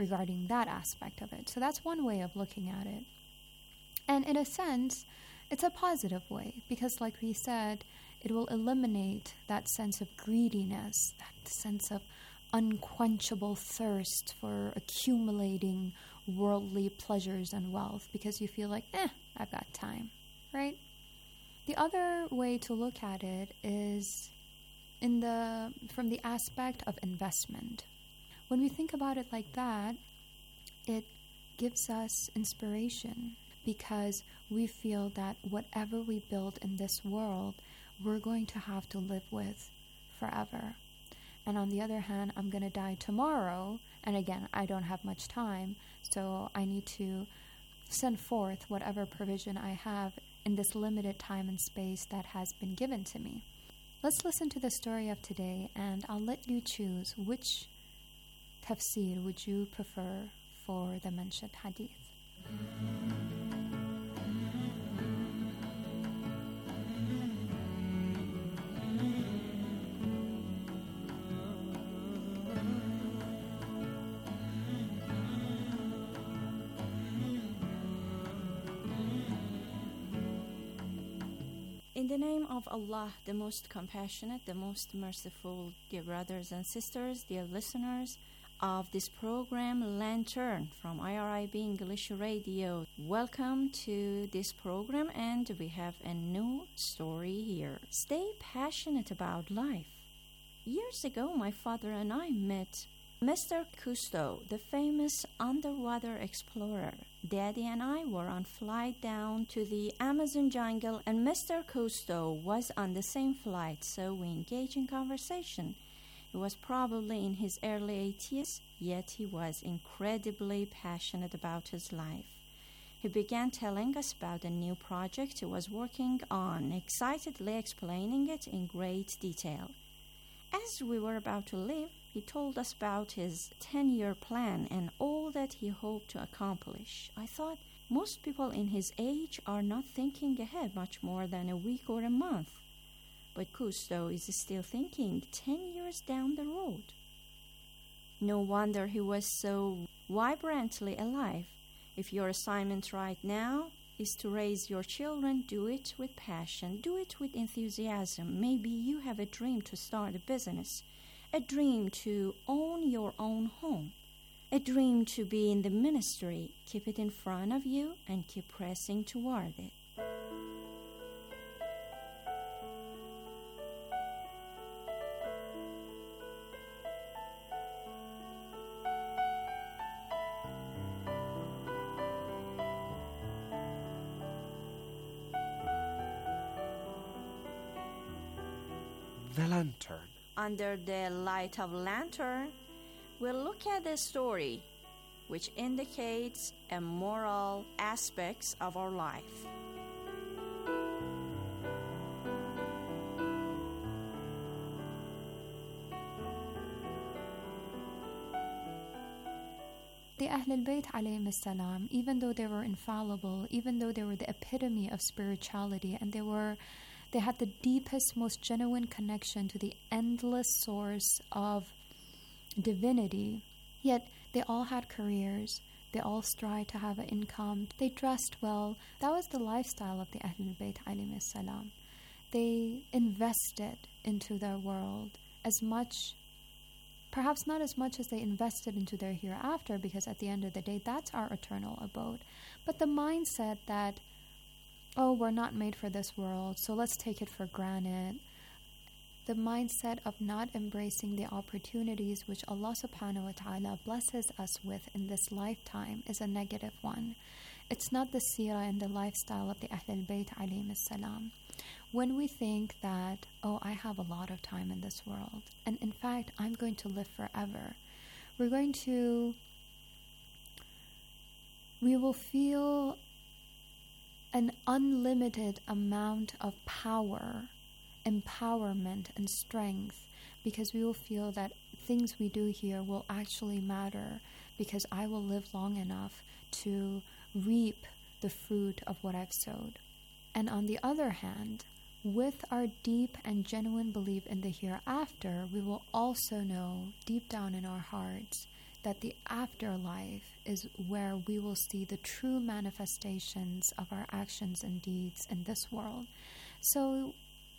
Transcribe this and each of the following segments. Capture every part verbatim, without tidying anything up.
regarding that aspect of it. So that's one way of looking at it. And in a sense, it's a positive way because, like we said, it will eliminate that sense of greediness, that sense of unquenchable thirst for accumulating worldly pleasures and wealth because you feel like, eh, I've got time, right? The other way to look at it is in the from the aspect of investment. When we think about it like that, it gives us inspiration because we feel that whatever we build in this world, we're going to have to live with forever. And on the other hand, I'm going to die tomorrow, and again, I don't have much time, so I need to send forth whatever provision I have in this limited time and space that has been given to me. Let's listen to the story of today, and I'll let you choose which tafsir would you prefer for the mentioned hadith. In the name of Allah, the most compassionate, the most merciful, dear brothers and sisters, dear listeners of this program, Lantern from I R I B English Radio. Welcome to this program, and we have a new story here. Stay passionate about life. Years ago, my father and I met Mister Cousteau, the famous underwater explorer. Daddy and I were on flight down to the Amazon jungle, and Mister Cousteau was on the same flight, so we engaged in conversation. He was probably in his early eighties, yet he was incredibly passionate about his life. He began telling us about a new project he was working on, excitedly explaining it in great detail. As we were about to leave, he told us about his ten-year plan and all that he hoped to accomplish. I thought most people in his age are not thinking ahead much more than a week or a month. But Cousteau is still thinking ten years down the road. No wonder he was so vibrantly alive. If your assignment right now is to raise your children, do it with passion, do it with enthusiasm. Maybe you have a dream to start a business, a dream to own your own home, a dream to be in the ministry. Keep it in front of you and keep pressing toward it. The Lantern. Under the light of lantern, we'll look at the story which indicates a moral aspects of our life. The Ahlul Bayt alayhim salam, even though they were infallible, even though they were the epitome of spirituality, and they were They had the deepest, most genuine connection to the endless source of divinity. Yet they all had careers. They all strive to have an income. They dressed well. That was the lifestyle of the Ahlul Bayt alayhim salam. They invested into their world as much, perhaps not as much as they invested into their hereafter, because at the end of the day, that's our eternal abode. But the mindset that, oh, we're not made for this world, so let's take it for granted. The mindset of not embracing the opportunities which Allah subhanahu wa ta'ala blesses us with in this lifetime is a negative one. It's not the seerah and the lifestyle of the Ahlul Bayt alayhim salam. When we think that, oh, I have a lot of time in this world, and in fact, I'm going to live forever, we're going to, we will feel an unlimited amount of power, empowerment, and strength, because we will feel that things we do here will actually matter, because I will live long enough to reap the fruit of what I've sowed. And on the other hand, with our deep and genuine belief in the hereafter, we will also know deep down in our hearts that the afterlife is where we will see the true manifestations of our actions and deeds in this world. So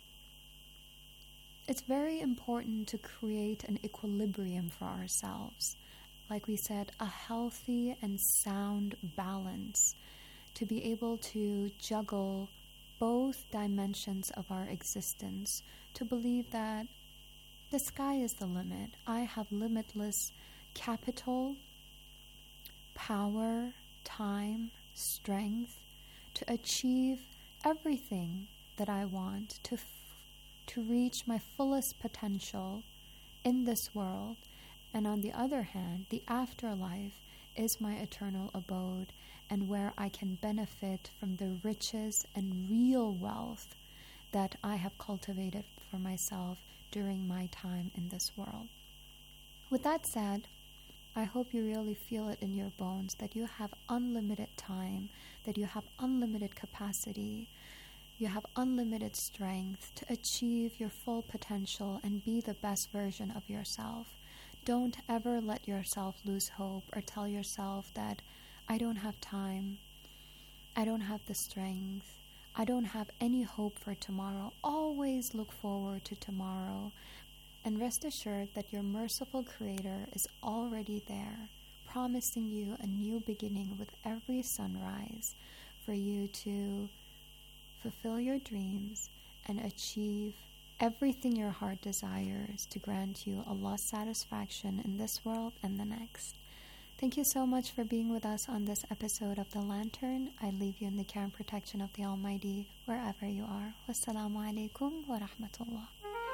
it's very important to create an equilibrium for ourselves. Like we said, a healthy and sound balance to be able to juggle both dimensions of our existence, to believe that the sky is the limit. I have limitless capital, power, time, strength to achieve everything that I want, to f- to reach my fullest potential in this world. And on the other hand, the afterlife is my eternal abode, and where I can benefit from the riches and real wealth that I have cultivated for myself during my time in this world. With that said, I hope you really feel it in your bones that you have unlimited time, that you have unlimited capacity, you have unlimited strength to achieve your full potential and be the best version of yourself. Don't ever let yourself lose hope or tell yourself that I don't have time, I don't have the strength, I don't have any hope for tomorrow. Always look forward to tomorrow, and rest assured that your merciful Creator is already there, promising you a new beginning with every sunrise for you to fulfill your dreams and achieve everything your heart desires, to grant you Allah's satisfaction in this world and the next. Thank you so much for being with us on this episode of The Lantern. I leave you in the care and protection of the Almighty wherever you are. Wassalamu alaikum wa rahmatullah.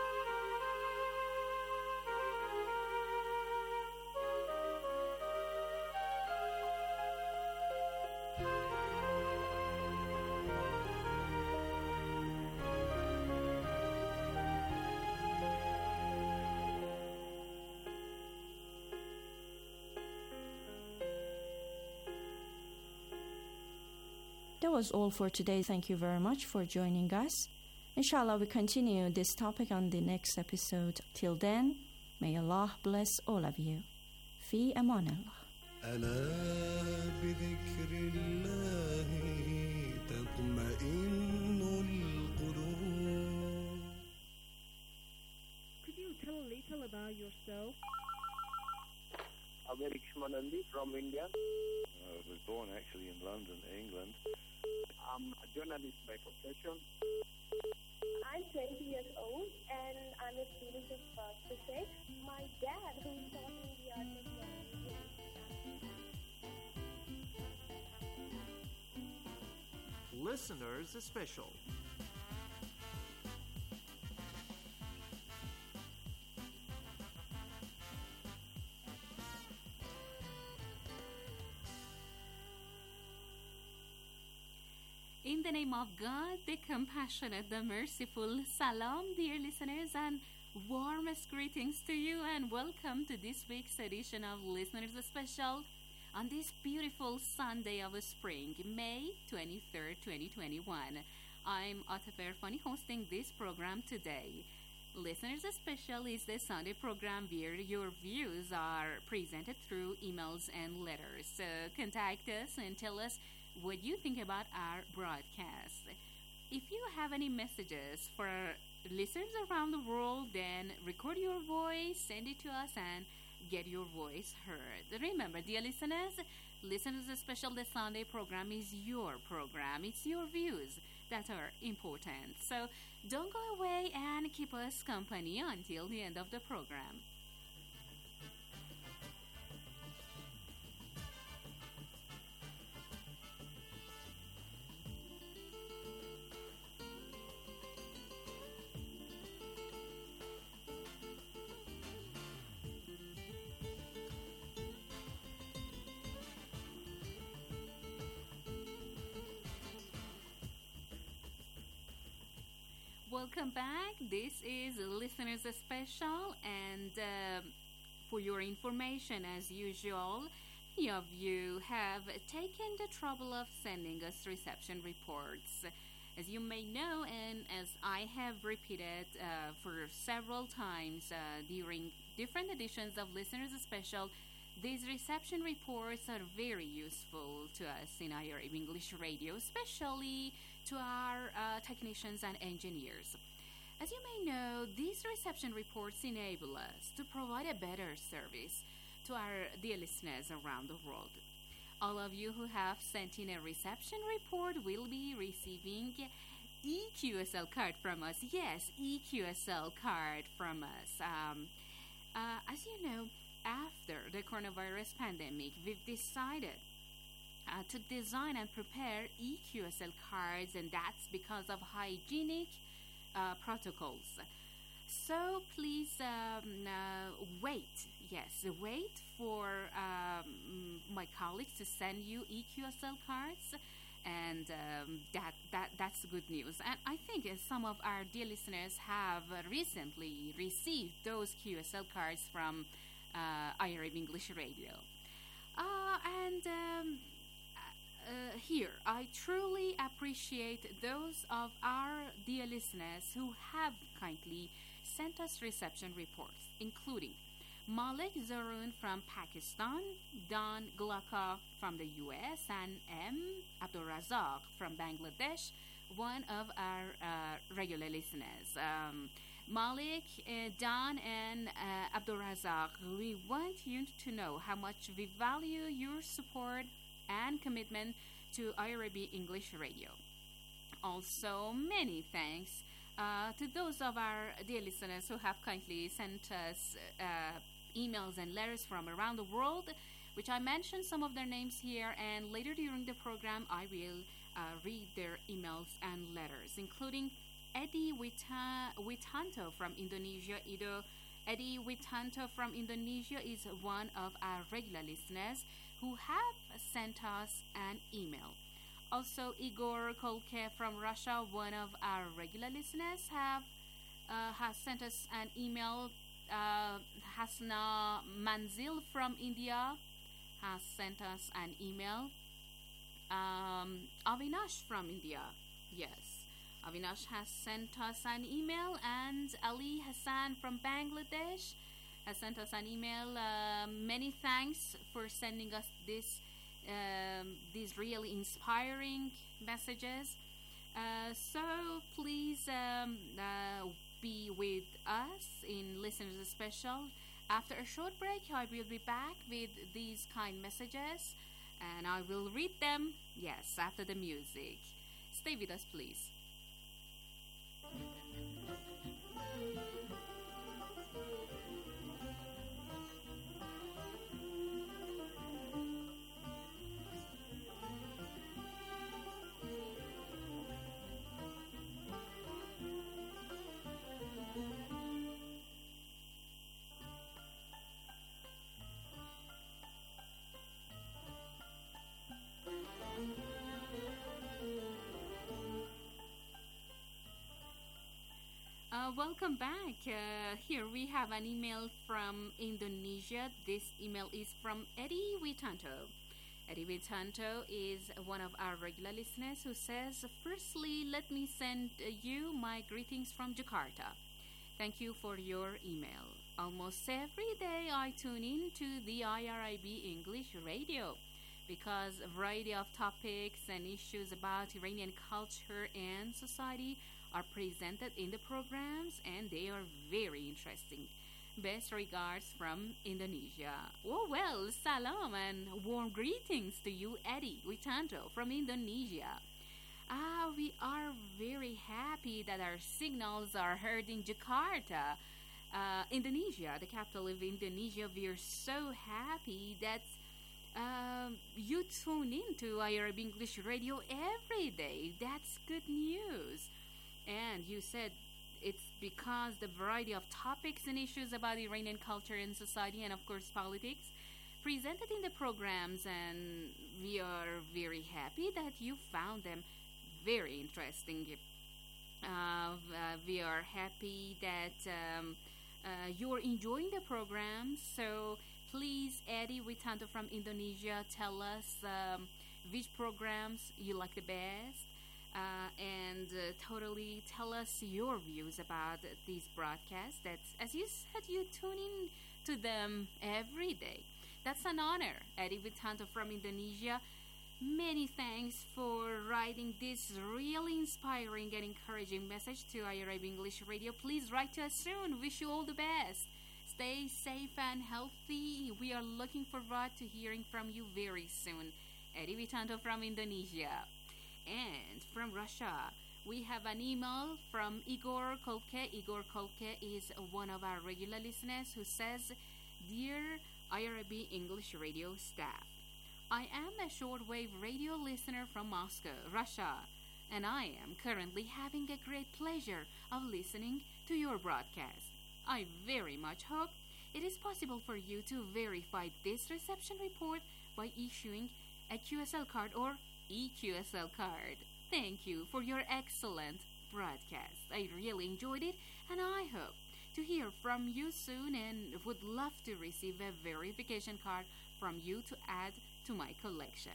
That was all for today. Thank you very much for joining us. Inshallah, we continue this topic on the next episode. Till then, may Allah bless all of you. Fi aman Allah. ألا بذكر الله تطمئن القلوب. Could you tell a little about yourself? Amerik Shmanandi from India. I was born actually in London, England. I'm a journalist by profession. I'm twenty years old and I'm a student of uh, physics. My dad, who is taught me the art of journalism. Listeners Special. In the name of God, the compassionate, the merciful, salam, dear listeners, and warmest greetings to you, and welcome to this week's edition of Listeners Special on this beautiful Sunday of spring, May twenty-third, twenty twenty-one. I'm Atafer Fani hosting this program today. Listeners Special is the Sunday program where your views are presented through emails and letters. So contact us and tell us what you think about our broadcast. If you have any messages for listeners around the world, then record your voice, send it to us, and get your voice heard. Remember, dear listeners, Listeners Special, the Sunday program is your program. It's your views that are important. So don't go away and keep us company until the end of the program. Welcome back. This is Listeners Special, and uh, for your information, as usual, many of you have taken the trouble of sending us reception reports. As you may know, and as I have repeated uh, for several times uh, during different editions of Listeners Special, These reception reports are very useful to us in I R A B English Radio, especially to our uh, technicians and engineers. As you may know, these reception reports enable us to provide a better service to our dear listeners around the world. All of you who have sent in a reception report will be receiving E Q S L card from us. Yes, E Q S L card from us. Um, uh, as you know, after the coronavirus pandemic, we've decided uh, to design and prepare E Q S L cards, and that's because of hygienic uh, protocols. So please um, uh, wait, yes, wait for um, my colleagues to send you E Q S L cards, and um, that, that that's good news. And I think uh, some of our dear listeners have uh, recently received those Q S L cards from uh, I R A B English Radio. Uh, and um, uh, here, I truly appreciate those of our dear listeners who have kindly sent us reception reports, including Malik Zarun from Pakistan, Don Glaka from the U S, and M. Abdulrazak from Bangladesh, one of our uh, regular listeners. Um, Malik, uh, Don, and uh, Abdulrazak, we want you to know how much we value your support and commitment to I R A B English Radio. Also, many thanks uh, to those of our dear listeners who have kindly sent us uh, emails and letters from around the world, which I mentioned some of their names here, and later during the program I will uh, read their emails and letters, including Eddie Wita- Witanto from Indonesia. Ido Eddie Witanto from Indonesia is one of our regular listeners who have sent us an email. Also, Igor Kolke from Russia, one of our regular listeners, have uh, has sent us an email. Uh, Hasna Manzil from India has sent us an email. Um, Avinash from India, yes. Avinash has sent us an email, and Ali Hassan from Bangladesh has sent us an email. Uh, many thanks for sending us this, um, these really inspiring messages. Uh, so please um, uh, be with us in Listeners Special. After a short break, I will be back with these kind messages, and I will read them, yes, after the music. Stay with us, please. Uh, welcome back. Uh, here we have an email from Indonesia. This email is from Eddie Witanto. Eddie Witanto is one of our regular listeners who says, firstly, let me send you my greetings from Jakarta. Thank you for your email. Almost every day I tune in to the I R I B English Radio because a variety of topics and issues about Iranian culture and society are presented in the programs, and they are very interesting. Best regards from Indonesia. Oh well, salam and warm greetings to you, Eddie Witanto from Indonesia. Ah, we are very happy that our signals are heard in Jakarta, uh, Indonesia, the capital of Indonesia. We are so happy that um, you tune in to I R A B English Radio every day. That's good news. And you said it's because the variety of topics and issues about Iranian culture and society, and of course politics, presented in the programs, and we are very happy that you found them very interesting. Uh, uh, we are happy that um, uh, you're enjoying the programs. So please, Eddie Witanto from Indonesia, tell us um, which programs you like the best. Uh, and uh, totally tell us your views about these broadcasts. That's, as you said, you tune in to them every day. That's an honor. Eddie Vitanto from Indonesia. Many thanks for writing this really inspiring and encouraging message to I R I B English Radio. Please write to us soon. Wish you all the best. Stay safe and healthy. We are looking forward to hearing from you very soon. Eddie Vitanto from Indonesia. And from Russia, we have an email from Igor Kolke. Igor Kolke is one of our regular listeners who says, Dear I R I B English Radio staff, I am a shortwave radio listener from Moscow, Russia, and I am currently having a great pleasure of listening to your broadcast. I very much hope it is possible for you to verify this reception report by issuing a Q S L card or E Q S L card. Thank you for your excellent broadcast. I really enjoyed it, and I hope to hear from you soon and would love to receive a verification card from you to add to my collection.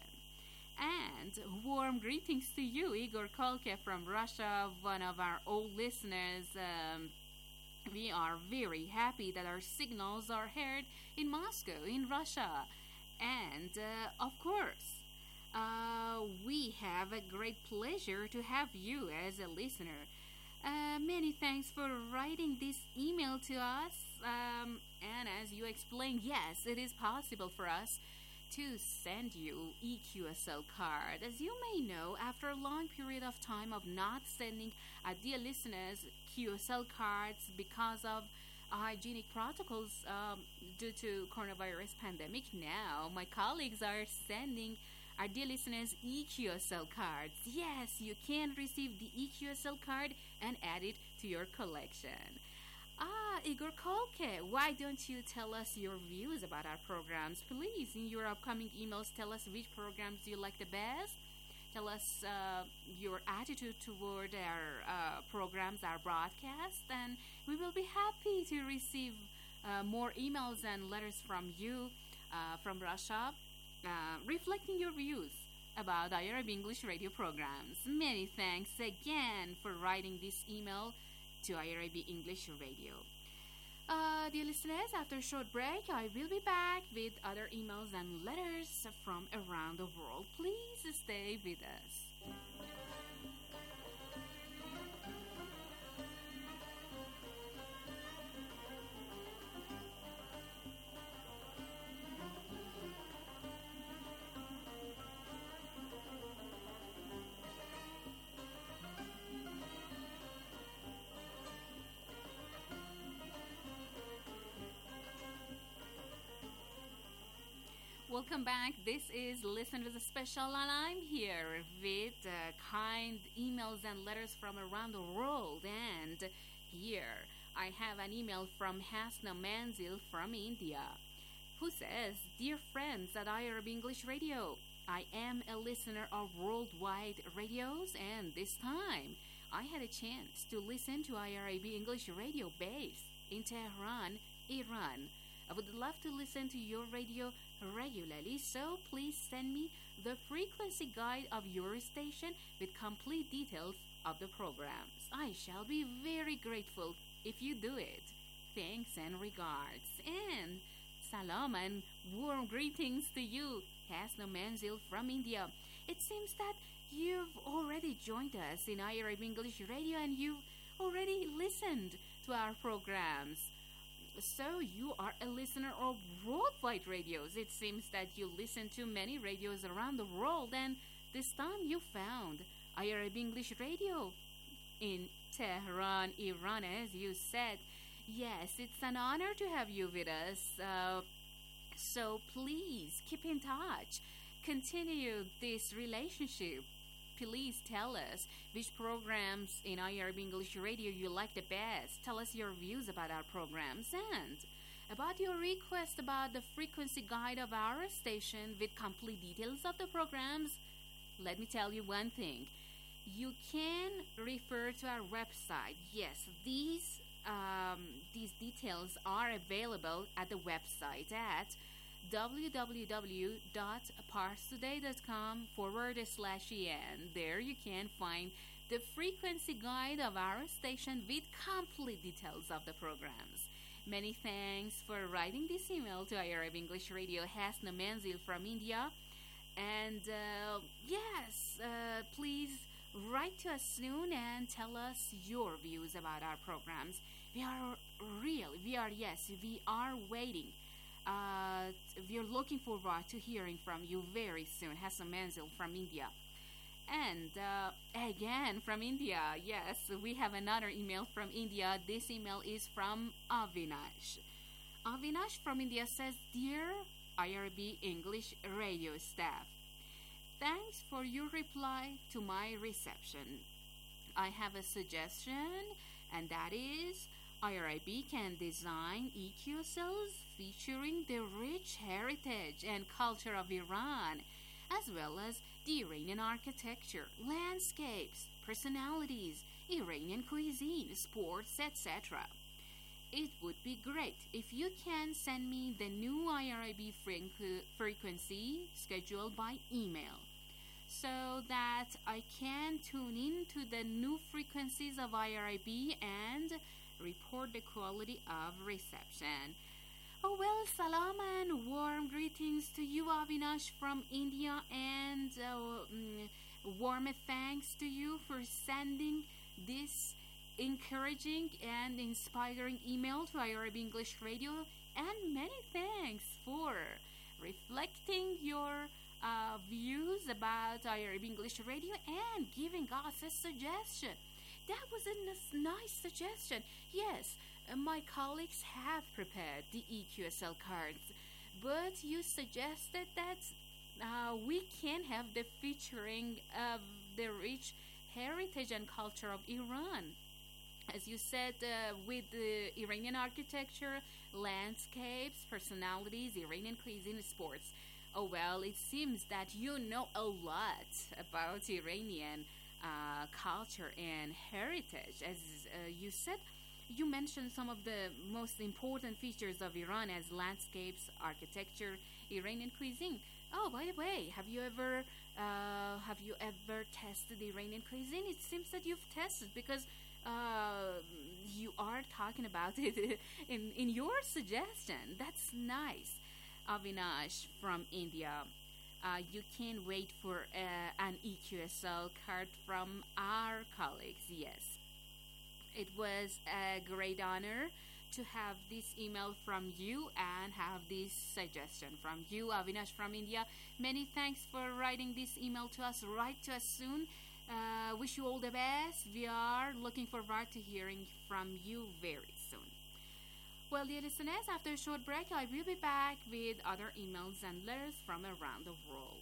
And warm greetings to you, Igor Kolke from Russia, one of our old listeners. Um, we are very happy that our signals are heard in Moscow, in Russia. And, uh, of course, uh, we have a great pleasure to have you as a listener. Uh, many thanks for writing this email to us. Um, and as you explained, yes, it is possible for us to send you E Q S L card. As you may know, after a long period of time of not sending our dear listeners Q S L cards because of hygienic protocols um, due to coronavirus pandemic, now my colleagues are sending our dear listeners E Q S L cards. Yes, you can receive the E Q S L card and add it to your collection. Ah, Igor Kolke, why don't you tell us your views about our programs? Please, in your upcoming emails, tell us which programs you like the best. Tell us uh, your attitude toward our uh, programs, our broadcast, and we will be happy to receive uh, more emails and letters from you uh, from Russia, uh, reflecting your views about I R I B English radio programs. Many thanks again for writing this email to I R I B English Radio. Uh, dear listeners, after a short break, I will be back with other emails and letters from around the world. Please stay with us. Welcome back. This is Listeners Special, and I'm here with uh, kind emails and letters from around the world. And here I have an email from Hasna Manzil from India, who says, Dear friends at I R B English Radio, I am a listener of worldwide radios, and this time I had a chance to listen to I R I B English Radio based in Tehran, Iran. I would love to listen to your radio regularly, so please send me the frequency guide of your station with complete details of the programs. I shall be very grateful if you do it. Thanks and regards. And salam and warm greetings to you, Hasna Manzil from India. It seems that you've already joined us in I R I B English Radio and you've already listened to our programs. So you are a listener of worldwide radios. It seems that you listen to many radios around the world, and this time you found I R I B English Radio in Tehran, Iran, as you said. Yes, it's an honor to have you with us. Uh, so please keep in touch. Continue this relationship. Please tell us which programs in I R B English Radio you like the best. Tell us your views about our programs and about your request about the frequency guide of our station with complete details of the programs. Let me tell you one thing. You can refer to our website. Yes, these um, these details are available at the website at www.parstoday.com forward slash en. There you can find the frequency guide of our station with complete details of the programs. Many thanks for writing this email to Arab English Radio, Hasna Manzil from India. And uh, yes, uh, please write to us soon and tell us your views about our programs. We are real, we are, yes, we are waiting. Uh, we are looking forward to hearing from you very soon. Hassan Manzil from India. And uh, again from India, yes, we have another email from India. This email is from Avinash. Avinash from India says, Dear I R B English radio staff, thanks for your reply to my reception. I have a suggestion, and that is I R I B can design E Q S Ls featuring the rich heritage and culture of Iran, as well as the Iranian architecture, landscapes, personalities, Iranian cuisine, sports, et cetera. It would be great if you can send me the new I R I B frequ- frequency schedule by email, so that I can tune in to the new frequencies of I R I B and report the quality of reception. Oh well, salam and warm greetings to you, Avinash from India, and uh, mm, warm thanks to you for sending this encouraging and inspiring email to I R B English Radio, and many thanks for reflecting your uh, views about I R B English Radio and giving us a suggestion. That was a n- nice suggestion. Yes, uh, my colleagues have prepared the E Q S L cards, but you suggested that uh, we can have the featuring of the rich heritage and culture of Iran. As you said, uh, with the Iranian architecture, landscapes, personalities, Iranian cuisine, sports. Oh well, it seems that you know a lot about Iranian uh, culture and heritage. As uh, you said, you mentioned some of the most important features of Iran as landscapes, architecture, Iranian cuisine. Oh, by the way, have you ever uh, have you ever tested Iranian cuisine? It seems that you've tested, because uh, you are talking about it in in your suggestion. That's nice. Avinash from India. Uh, you can't wait for uh, an E Q S L card from our colleagues. Yes, it was a great honor to have this email from you and have this suggestion from you, Avinash from India. Many thanks for writing this email to us. Write to us soon. Uh, wish you all the best. We are looking forward to hearing from you very soon. Well, dear listeners, after a short break, I will be back with other emails and letters from around the world.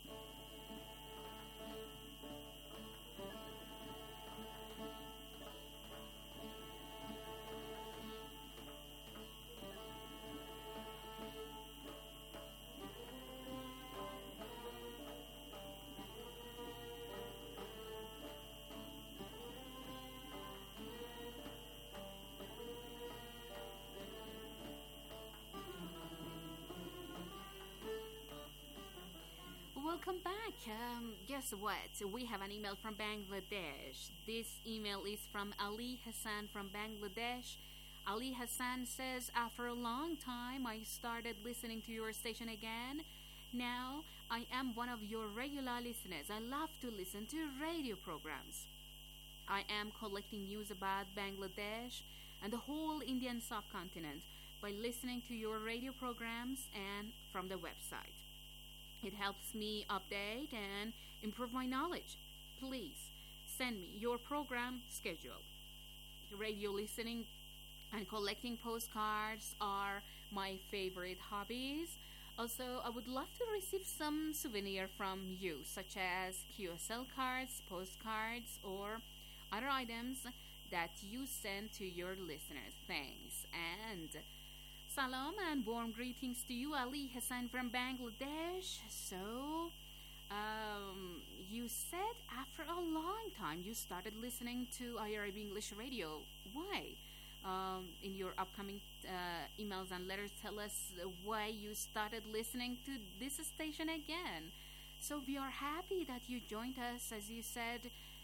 Welcome back. Um, guess what? We have an email from Bangladesh. This email is from Ali Hassan from Bangladesh. Ali Hassan says, after a long time, I started listening to your station again. Now, I am one of your regular listeners. I love to listen to radio programs. I am collecting news about Bangladesh and the whole Indian subcontinent by listening to your radio programs and from the website. It helps me update and improve my knowledge. Please send me your program schedule. Radio listening and collecting postcards are my favorite hobbies. Also, I would love to receive some souvenir from you, such as Q S L cards, postcards, or other items that you send to your listeners. Thanks. And salam and warm greetings to you, Ali Hassan from Bangladesh. So, um, you said after a long time you started listening to I R B English Radio. Why? Um, in your upcoming uh, emails and letters, tell us why you started listening to this station again. So we are happy that you joined us, as you said,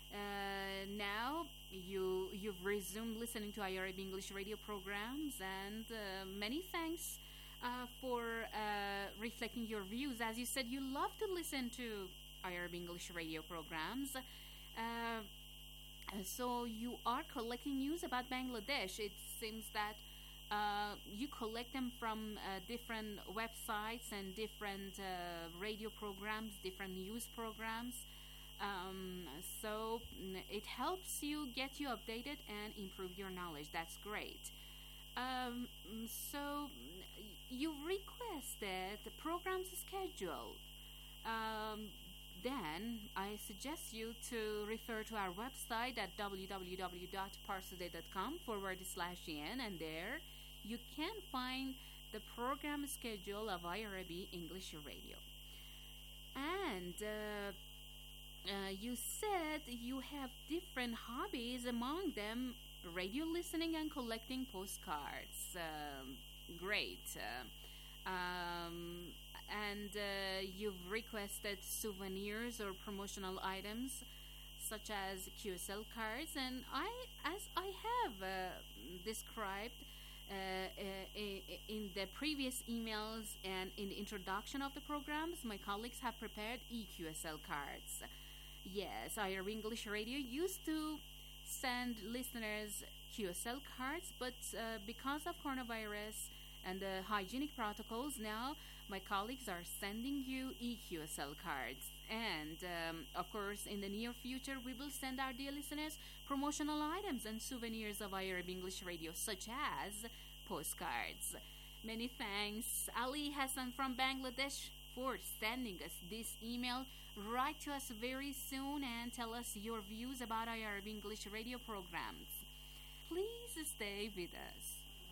Uh, now you you've resumed listening to I R A B English radio programs, and uh, many thanks uh, for uh, reflecting your views. As you said, you love to listen to I R A B English radio programs. Uh, so you are collecting news about Bangladesh. It seems that uh, you collect them from uh, different websites and different uh, radio programs, different news programs. Um, so it helps you get you updated and improve your knowledge. That's great. Um, so you requested the program's schedule. Um, then I suggest you to refer to our website at www.parstoday.com forward slash en, and there you can find the program schedule of I R A B English Radio. And uh, Uh, you said you have different hobbies, among them radio listening and collecting postcards. Um, great. Uh, um, and uh, you've requested souvenirs or promotional items such as Q S L cards. And I, as I have uh, described uh, uh, in the previous emails and in the introduction of the programs, my colleagues have prepared E Q S L cards. Yes, I R A B English Radio used to send listeners Q S L cards, but uh, because of coronavirus and the hygienic protocols, now my colleagues are sending you E Q S L cards. And, um, of course, in the near future, we will send our dear listeners promotional items and souvenirs of I R A B English Radio, such as postcards. Many thanks, Ali Hassan from Bangladesh, for sending us this email. Write to us very soon and tell us your views about I R A B English radio programs. Please stay with us.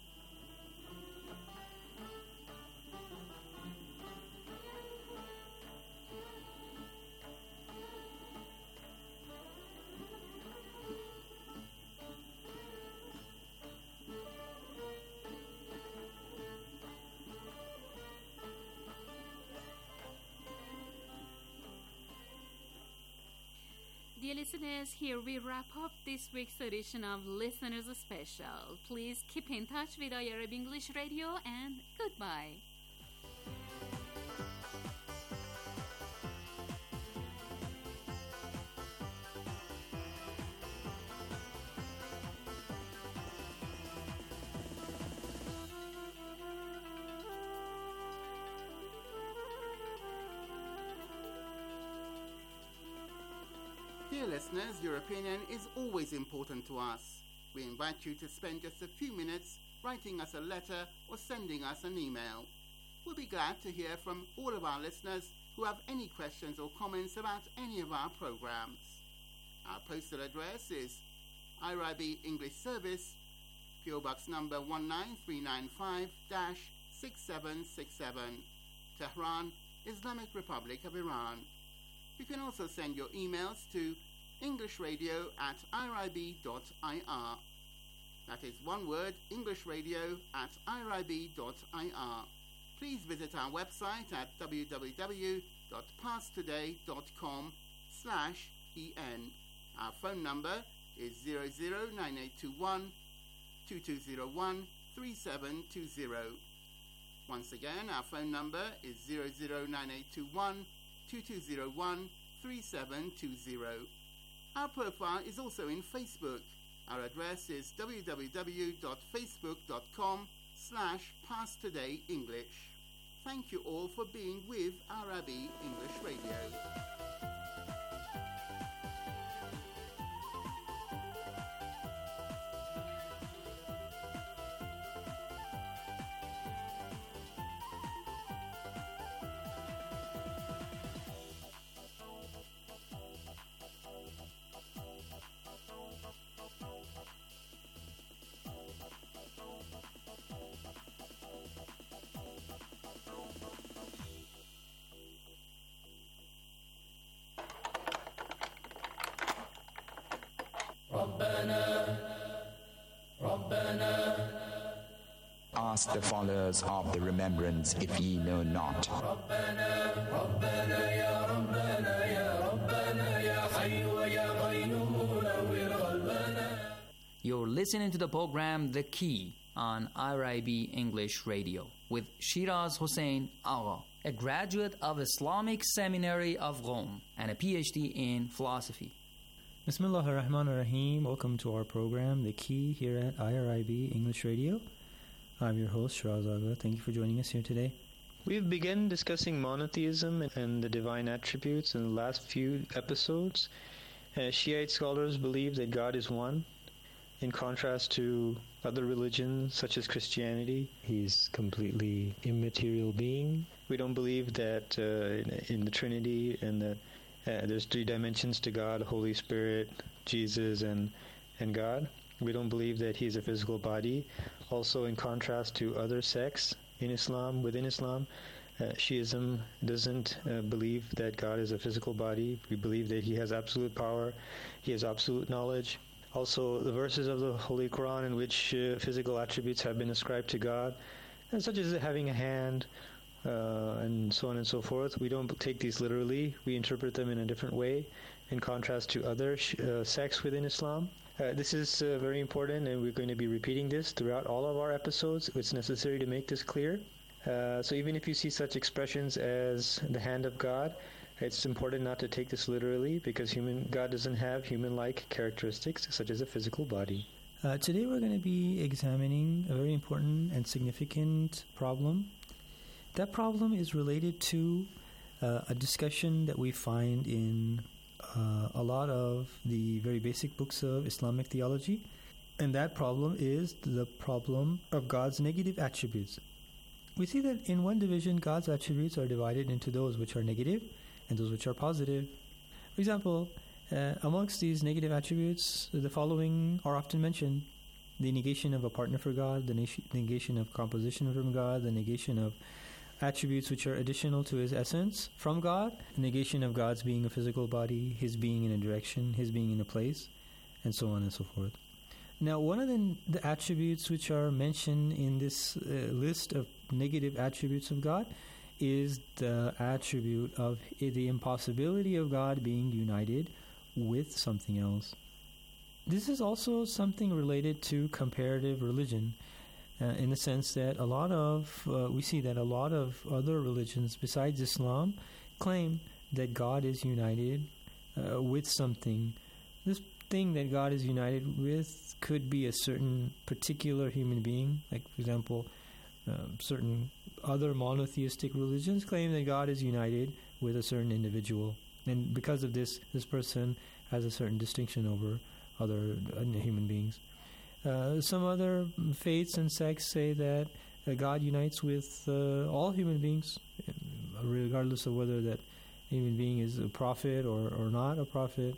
Dear listeners, here we wrap up this week's edition of Listeners Special. Please keep in touch with I R A B English Radio, and goodbye. Dear listeners, your opinion is always important to us. We invite you to spend just a few minutes writing us a letter or sending us an email. We'll be glad to hear from all of our listeners who have any questions or comments about any of our programs. Our postal address is I R A B English Service, P O Box number one nine three nine five six seven six seven, Tehran, Islamic Republic of Iran. You can also send your emails to englishradio at irib dot I R. That is one word, englishradio at irib dot I R. Please visit our website at www.pasttoday.com slash en. Our phone number is zero zero nine eight two one two two zero one three seven two zero. Once again, our phone number is zero zero nine eight two one two two zero one three seven two zero. Our profile is also in Facebook. Our address is www.facebook.com slash passtodayenglish. Thank you all for being with I R A B English Radio. Ask the followers of the remembrance if ye know not. ربنا ربنا يا ربنا يا ربنا يا حي ويا قيوم listening to the program The Key on I R I B English Radio with Shiraz Hossein Agha, a graduate of Islamic Seminary of Rome and a P H D in philosophy. Bismillah ar-Rahman ar-Rahim. Welcome to our program, The Key, here at I R I B English Radio. I'm your host, Shiraz Agha. Thank you for joining us here today. We've begun discussing monotheism and the divine attributes in the last few episodes. Uh, Shiite scholars believe that God is one, in contrast to other religions such as Christianity. He's completely immaterial being. We don't believe that uh, in, in the Trinity and that uh, there's three dimensions to God: Holy Spirit, Jesus, and and God. We don't believe that he's a physical body. Also, in contrast to other sects in Islam, within Islam, uh, Shiism doesn't uh, believe that God is a physical body. We believe that he has absolute power, he has absolute knowledge. Also, the verses of the Holy Quran in which uh, physical attributes have been ascribed to God, and such as having a hand, uh, and so on and so forth, we don't take these literally. We interpret them in a different way, in contrast to other sh- uh, sects within Islam. Uh, this is uh, very important, and we're going to be repeating this throughout all of our episodes. It's necessary to make this clear. Uh, so even if you see such expressions as the hand of God, it's important not to take this literally, because human God doesn't have human-like characteristics such as a physical body. Uh, today we're going to be examining a very important and significant problem. That problem is related to uh, a discussion that we find in uh, a lot of the very basic books of Islamic theology. And that problem is the problem of God's negative attributes. We see that in one division, God's attributes are divided into those which are negative and those which are positive. For example, uh, amongst these negative attributes, the following are often mentioned: the negation of a partner for God, the negation of composition from God, the negation of attributes which are additional to his essence from God, the negation of God's being a physical body, his being in a direction, his being in a place, and so on and so forth. Now, one of the, the attributes which are mentioned in this uh, list of negative attributes of God is the attribute of the impossibility of God being united with something else. This is also something related to comparative religion, uh, in the sense that a lot of, uh, we see that a lot of other religions besides Islam claim that God is united uh, with something. This thing that God is united with could be a certain particular human being. Like, for example, um, certain other monotheistic religions claim that God is united with a certain individual, and because of this, this person has a certain distinction over other uh, human beings. Uh, some other faiths and sects say that uh, God unites with uh, all human beings, regardless of whether that human being is a prophet or, or not a prophet,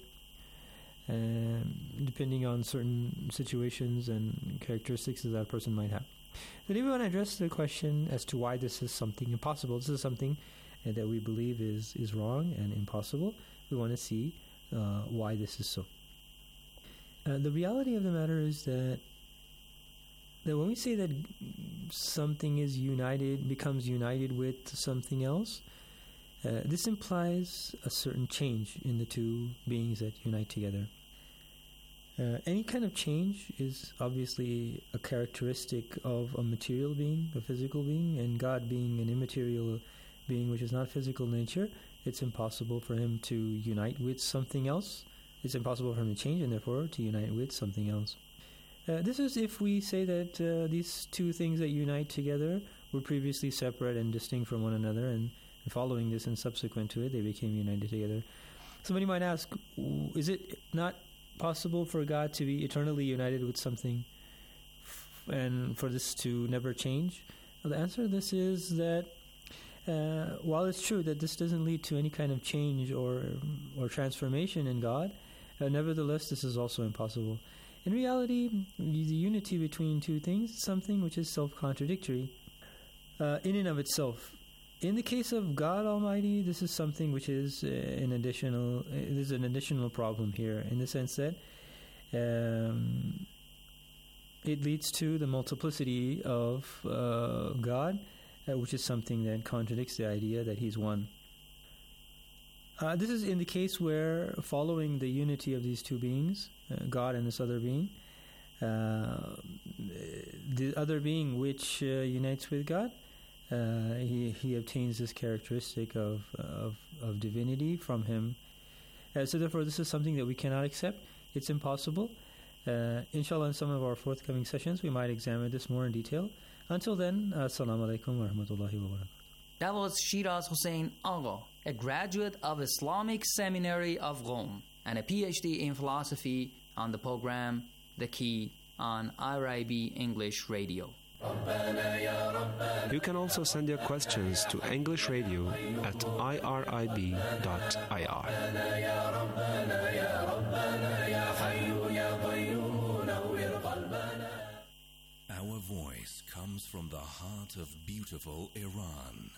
um, depending on certain situations and characteristics that that person might have. Today we want to address the question as to why this is something impossible. This is something uh, that we believe is, is wrong and impossible. We want to see uh, why this is so. Uh, the reality of the matter is that that when we say that something is united, becomes united with something else, uh, this implies a certain change in the two beings that unite together. Uh, any kind of change is obviously a characteristic of a material being, a physical being, and God being an immaterial being which is not physical in nature, it's impossible for him to unite with something else. It's impossible for him to change and therefore to unite with something else. Uh, this is if we say that uh, these two things that unite together were previously separate and distinct from one another, and following this and subsequent to it, they became united together. Somebody might ask, is it not possible for God to be eternally united with something f- and for this to never change? Well, the answer to this is that uh, while it's true that this doesn't lead to any kind of change or or transformation in God, uh, nevertheless this is also impossible. In reality, the unity between two things is something which is self-contradictory uh, in and of itself. In the case of God Almighty, this is something which is uh, an additional. Uh, there's an additional problem here, in the sense that um, it leads to the multiplicity of uh, God, uh, which is something that contradicts the idea that He's one. Uh, this is in the case where, following the unity of these two beings, uh, God and this other being, Uh, the other being which uh, unites with God, uh, he he obtains this characteristic of of, of divinity from him. Uh, so therefore, this is something that we cannot accept. It's impossible. Uh, inshallah, in some of our forthcoming sessions, we might examine this more in detail. Until then, assalamu alaikum wa rahmatullahi wa barakatuh. That was Shiraz Hussein Agha, a graduate of Islamic Seminary of Rome and a P H D in philosophy on the program The Key on I R I B English Radio. You can also send your questions to English Radio at I R I B dot I R. Our voice comes from the heart of beautiful Iran.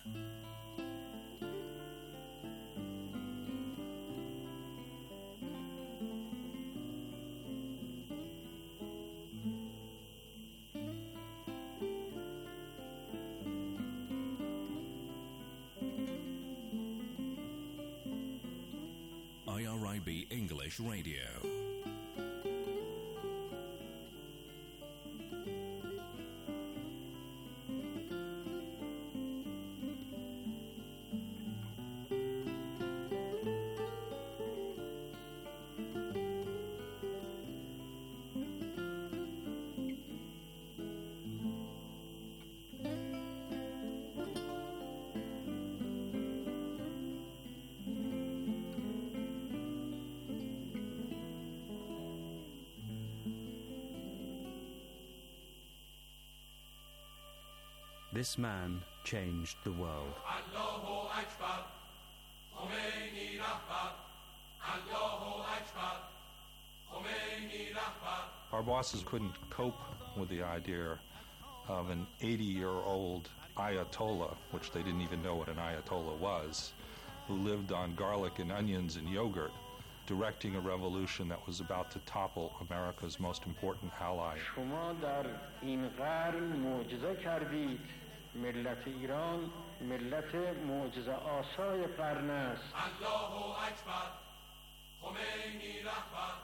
I R I B English Radio. This man changed the world. Our bosses couldn't cope with the idea of an eighty-year-old Ayatollah, which they didn't even know what an Ayatollah was, who lived on garlic and onions and yogurt, directing a revolution that was about to topple America's most important ally. شما در این قرن معجزه کردید. ملت ایران ملت معجزه آسای قرن است. الله اکبر. خمینی رهبر.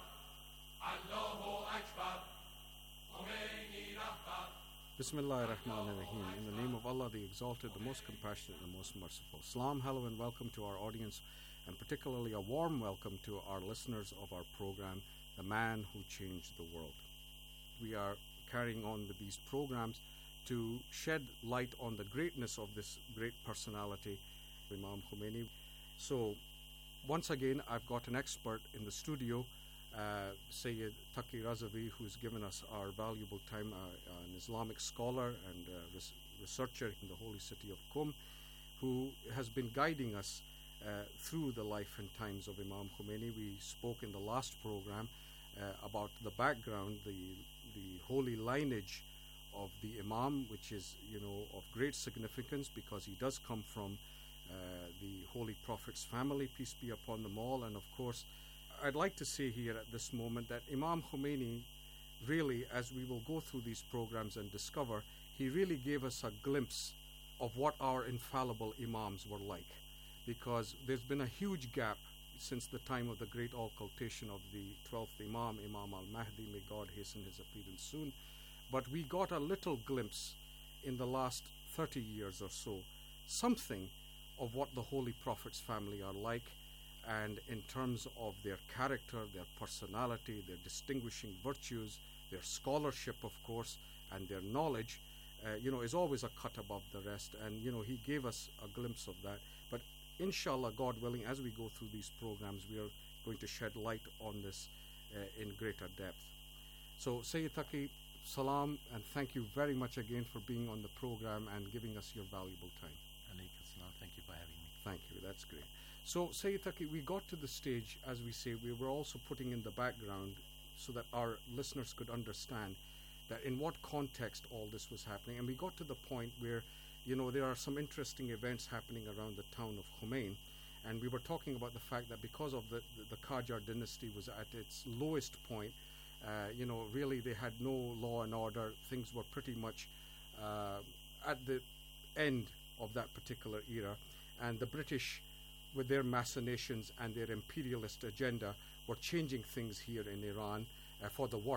الله اکبر. خمینی رهبر. Bismillah ar-Rahman ar-Rahim. In the name of Allah, the Exalted, the Most Compassionate, and the Most Merciful. Salam, hello, and welcome to our audience, and particularly a warm welcome to our listeners of our program, The Man Who Changed the World. We are carrying on with these programs to shed light on the greatness of this great personality, Imam Khomeini. So, once again, I've got an expert in the studio, uh, Sayyid Taqi Razavi, who's given us our valuable time, uh, an Islamic scholar and uh, res- researcher in the holy city of Qum, who has been guiding us uh, through the life and times of Imam Khomeini. We spoke in the last program uh, about the background, the the holy lineage of the Imam, which is, you know, of great significance because he does come from uh, the Holy Prophet's family, peace be upon them all. And of course, I'd like to say here at this moment that Imam Khomeini really, as we will go through these programs and discover, he really gave us a glimpse of what our infallible Imams were like, because there's been a huge gap since the time of the great occultation of the twelfth Imam, Imam al-Mahdi, may God hasten his appearance soon. But we got a little glimpse in the last thirty years or so, something of what the Holy Prophet's family are like, and in terms of their character, their personality, their distinguishing virtues, their scholarship, of course, and their knowledge, uh, you know, is always a cut above the rest. And, you know, he gave us a glimpse of that. But inshallah, God willing, as we go through these programs, we are going to shed light on this uh, in greater depth. So, Sayyid Taqi, salam, and thank you very much again for being on the program and giving us your valuable time. Alaykum salam. Thank you for having me. Thank you. That's great. So, Sayyid Taqi, we got to the stage, as we say, we were also putting in the background so that our listeners could understand that in what context all this was happening. And we got to the point where, you know, there are some interesting events happening around the town of Khomein. And we were talking about the fact that because of the, the, the Qajar dynasty was at its lowest point, uh, you know, really they had no law and order. Things were pretty much uh, at the end of that particular era. And the British, with their machinations and their imperialist agenda, were changing things here in Iran uh, for the worst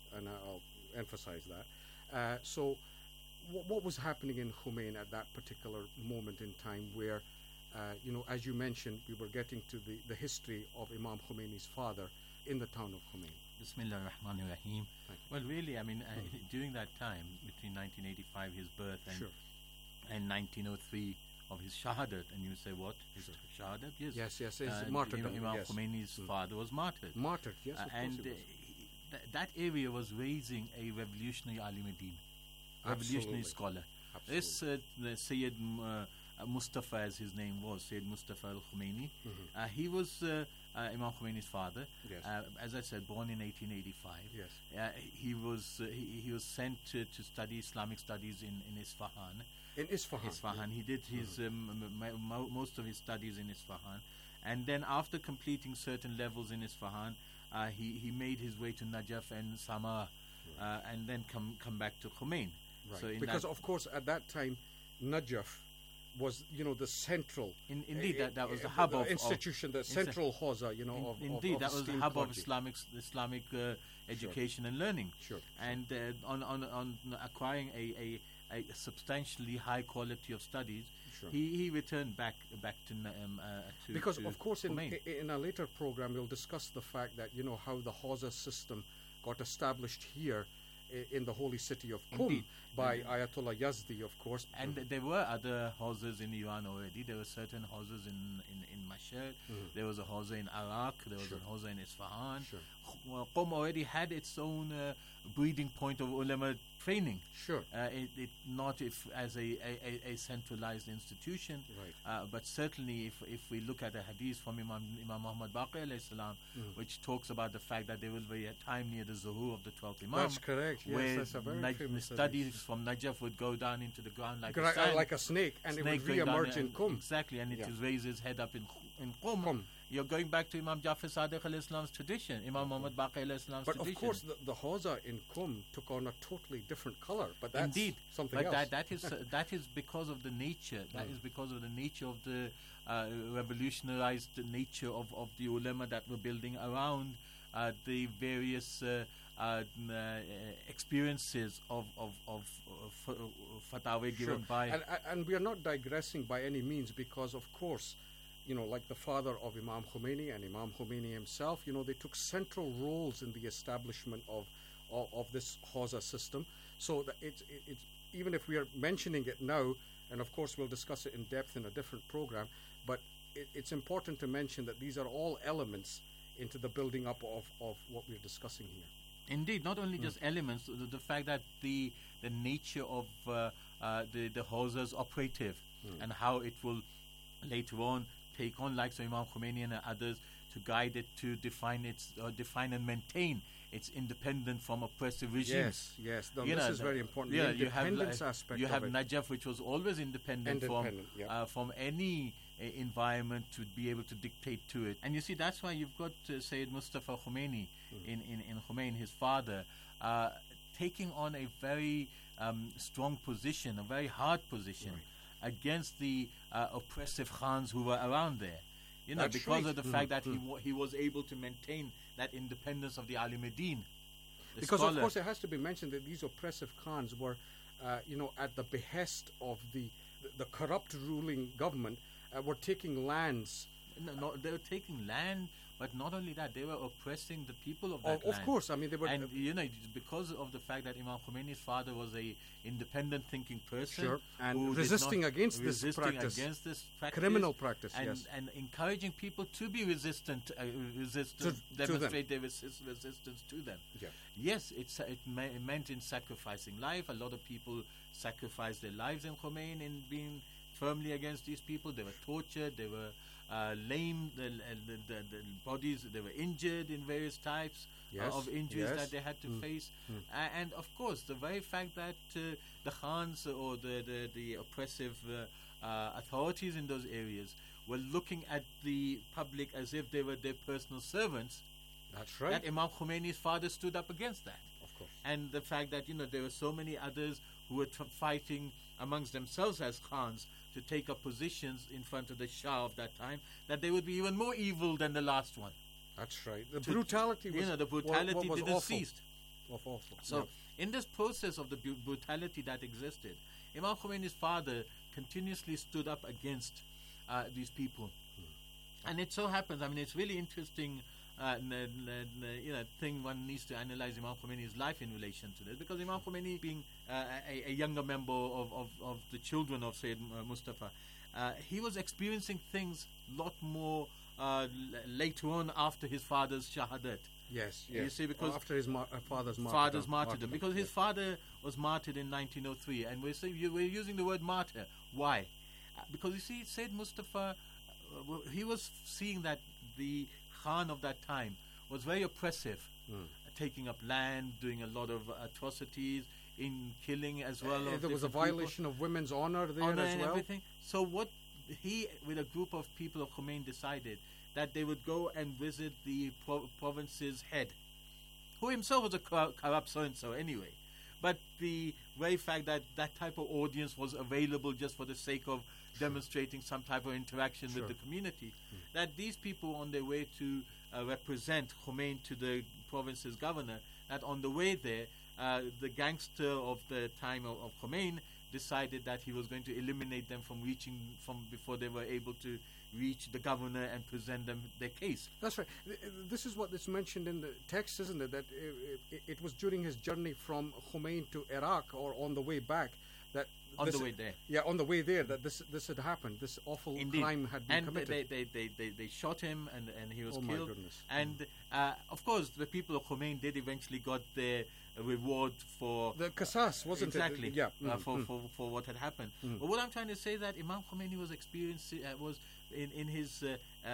and I'll emphasize that. Uh, so, w- what was happening in Khomein at that particular moment in time where, uh, you know, as you mentioned, we were getting to the, the history of Imam Khomeini's father in the town of Khomein? Bismillah ar-Rahman ar-Rahim. Well, really, I mean, uh, during that time, between nineteen eighty-five, his birth, and, Sure. and nineteen oh three of his shahadat, and you say what? His Sure. shahadat? Yes. Yes, yes, his Uh, martyrdom, Imam yes. Khomeini's Mm. father was martyred. Martyred, yes, Uh, of course and he uh, was. he- th- that area was raising a revolutionary alim din, revolutionary Absolutely. scholar. Absolutely. This uh, the Sayyid uh, uh, Mustafa, as his name was, Sayyid Mustafa al-Khomeini, Mhm. uh, he was uh, uh, Imam Khomeini's father. Yes. Uh, as I said, born in eighteen eighty-five. Yes. Uh, he was uh, he, he was sent to, to study Islamic studies in, in Isfahan. In Isfahan. Isfahan. He did his um, m- m- mo- most of his studies in Isfahan, and then after completing certain levels in Isfahan, uh, he he made his way to Najaf and Samara, uh, and then come come back to Khomein. Right. So in because, that, of course, at that time, Najaf was, you know, the central. In, indeed, uh, that, that was the uh, hub of institution, the of, central hawza, you know, in, of indeed, of, that of was the esteemed hub of Qaji. Islamic Islamic uh, education and learning. Sure. And uh, on, on on acquiring a, a, a substantially high quality of studies, Sure. he, he returned back back to um, uh, to Because, to of course, in, Khomein. i- in a later program, we'll discuss the fact that, you know, how the hawza system got established here i- in the holy city of Qum Indeed. by Indeed. Ayatollah Yazdi, of course. And th- there were other houses in Iran already. There were certain houses in, in, in Mashhad. Mhm. There was a house in Iraq. There was Sure. a house in Isfahan. Sure. Kh- well, Qom already had its own uh, breeding point of ulama training. Sure. Uh, it, it not if as a, a, a- a centralized institution, Right. uh, but certainly if, if we look at a hadith from Imam Imam Muhammad Baqir alayhi salam, Mhm. which talks about the fact that there will be a time near the Zuhur of the twelfth Imam. That's correct. Yes, where that's a very Naj- famous the hadith. studies from Najaf would go down into the ground like Gra- a sand, like a snake, and it would snake going down re-emerge there in and- Qum. Exactly, and it Yeah. is raise its head up in Qu- in Qum. Qum. You're going back to Imam Jafar Sadiq alayhi salam's tradition, Imam Muhammad Baqir alayhi salam's But tradition. of course, the, the hawza in Qum took on a totally different color. But that's Indeed, something but else. that that is uh, that is because of the nature. That Mm. is because of the nature of the uh, revolutionized nature of, of the ulama that were building around uh, the various uh, uh, n- uh, experiences of of of, of f- fatwa given Sure. by. And, and we are not digressing by any means, because of course, you know, like the father of Imam Khomeini and Imam Khomeini himself, you know, they took central roles in the establishment of of, of this hawza system. So that it's it, it's even if we are mentioning it now, and of course we'll discuss it in depth in a different program, but it, it's important to mention that these are all elements into the building up of, of what we're discussing here. Indeed, not only Mm. just elements, the, the fact that the the nature of uh, uh, the the hawza's operative Mm. and how it will later on take on, like so Imam Khomeini and others, to guide it, to define its uh, define and maintain its independence from oppressive regimes. Yes, yes. No, You this know, is the- very important. Yeah, The you have independence like, aspect you of have it. Najaf, which was always independent, Independent, from yeah. uh, from any uh, environment to be able to dictate to it. And you see, that's why you've got uh, Sayyid Mustafa Khomeini Mm. in, in, in Khomein, his father, uh, taking on a very um, strong position, a very hard position against the uh, oppressive Khans who were around there. You know, That's because right. of the Mm, fact that he mm. wa- he was able to maintain that independence of the Alim-ud-Din. the Because scholar. of course it has to be mentioned that these oppressive Khans were, uh, you know, at the behest of the the corrupt ruling government, uh, were taking lands. No, no, they were taking land, but not only that, they were oppressing the people of Oh, that of land. course, I mean, they were- and you know, because of the fact that Imam Khomeini's father was a independent thinking person, Sure, and who did resisting not- against this resisting practice. against this practice, Criminal practice, and, yes. and encouraging people to be resistant, uh, resist, To- to to them. demonstrate their resist, resistance to them. Yeah. Yes, it's, it, ma- it meant in sacrificing life. A lot of people sacrificed their lives in Khomein in being firmly against these people. They were tortured, they were uh, lame, the, the, the, the bodies, they were injured in various types Yes, uh, of injuries yes. that they had to Mm, face. mm. A- and of course, the very fact that uh, the Khans or the, the, the oppressive uh, uh, authorities in those areas were looking at the public as if they were their personal servants. That's right. That Imam Khomeini's father stood up against that. Of course. And the fact that, you know, there were so many others who were tr- fighting amongst themselves as Khans to take up positions in front of the Shah of that time, that they would be even more evil than the last one. That's right. The To- brutality was, you know, the wa- wa- brutality was didn't awful. cease. Of awful. So, Yep. in this process of the bu- brutality that existed, Imam Khomeini's father continuously stood up against uh, these people. And it so happens, I mean, it's really interesting, uh, n- n- n- you know, thing one needs to analyze Imam Khomeini's life in relation to this, because Imam Khomeini, being uh, a, a younger member of, of, of the children of Sayyid uh, Mustafa, uh, he was experiencing things a lot more uh, l- later on after his father's shahadat. Yes, You yes. see, because after his mar- uh, father's martyrdom. father's martyrdom, because his yes. father was martyred in nineteen oh three, and we're saying, you- we're using the word martyr. Why? Uh, because you see, Sayyid Mustafa, uh, w- he was seeing that the Khan of that time was very oppressive, Mm. uh, taking up land, doing a lot of atrocities, in killing as well. Uh, of there was a different people. violation of women's honor there Honor as and well. everything. So what he, with a group of people of Khomeini, decided that they would go and visit the pro- province's head, who himself was a cor- corrupt so-and-so anyway. But the very fact that that type of audience was available just for the sake of demonstrating some type of interaction Sure. with the community, that these people on their way to uh, represent Khomeini to the province's governor, that on the way there, uh, the gangster of the time of, of Khomeini decided that he was going to eliminate them from reaching, from before they were able to reach the governor and present them their case. That's right. Th- This is what is mentioned in the text, isn't it? That uh, it, it was during his journey from Khomeini to Iraq, or on the way back, that On this- the way there. Yeah, on the way there, that this this had happened. This awful Indeed. crime had been and committed. They, they, they, they, they shot him, and, and he was Oh, my killed. goodness. And uh, of course, the people of Khomeini did eventually got their uh, reward for The qasas, wasn't it? exactly, Yeah. uh, Mm, for, mm. for for what had happened. Mm. But what I'm trying to say is that Imam Khomeini was experiencing uh, was in in his uh, uh,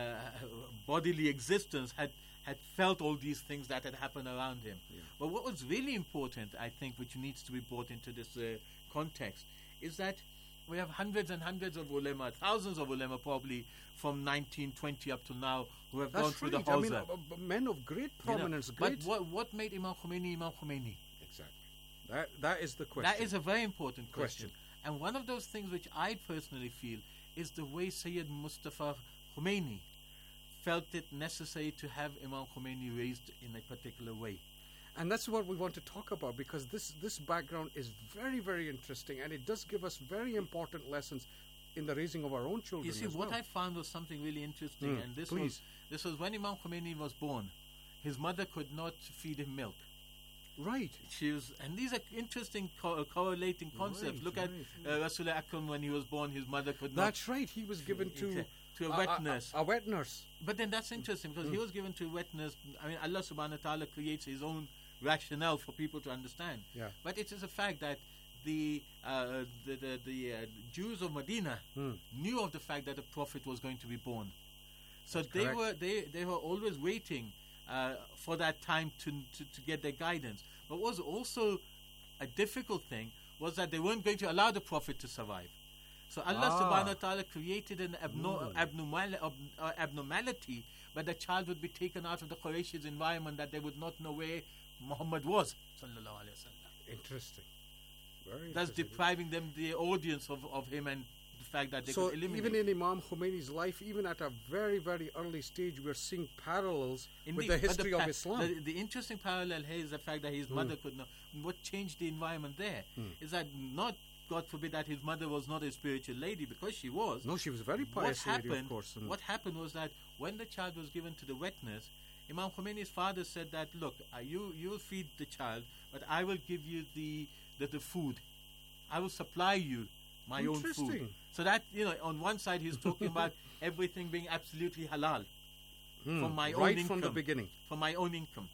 bodily existence had had felt all these things that had happened around him. But what was really important, I think, which needs to be brought into this uh, context, is that we have hundreds and hundreds of ulema, thousands of ulema probably from nineteen twenty up to now, who have That's gone through right. the I mean, Hawza. uh, uh, men of great You know, prominence. but great. what, what made Imam Khomeini Imam Khomeini? Exactly. That that is the question. That is a very important question. Question. And one of those things which I personally feel is the way Sayyid Mustafa Khomeini felt it necessary to have Imam Khomeini raised in a particular way. And that's what we want to talk about, because this, this background is very, very interesting, and it does give us very important lessons in the raising of our own children. You see, as what well. I found was something really interesting, Mm, and this please. was this was when Imam Khomeini was born. His mother could not feed him milk. Right. She was, and these are interesting co- correlating concepts. Right, Look right, at uh, Rasul Akram when he was born. His mother could not. That's right. He was given to to a wet nurse. A, wet nurse. But then that's interesting because he Mm. was given to a wet nurse. I mean, Allah Subhanahu wa Taala creates His own rationale for people to understand. Yeah. But it is a fact that the uh, the the, the uh, Jews of Medina Mm. knew of the fact that a prophet was going to be born. So That's they correct. were they they were always waiting uh, for that time to, to to get their guidance. But what was also a difficult thing was that they weren't going to allow the prophet to survive. So Allah Ah. subhanahu wa ta'ala created an abno- Mm. abnormal- ab- uh, abnormality, but the child would be taken out of the Quraysh's environment that they would not know where Muhammad was. Sallallahu alaihi wasallam. Interesting. Very Thus interesting. depriving them the audience of, of him and the fact that they So could eliminate. even in Imam Khomeini's life, even at a very, very early stage, we're seeing parallels with Indeed, the but history pa- of Islam. The, the interesting parallel here is the fact that his Hmm. mother could not. What changed the environment there is Hmm. that not, God forbid, that his mother was not a spiritual lady, because she was. No, she was a very What pious lady, of happened? course, and- What happened was that when the child was given to the wet nurse, Imam Khomeini's father said that, look, uh, you you will feed the child, but I will give you the the, the food. I will supply you my own food. Interesting. So that, you know, on one side he's talking about everything being absolutely halal Hmm, from my right own income. from the beginning. From my own income.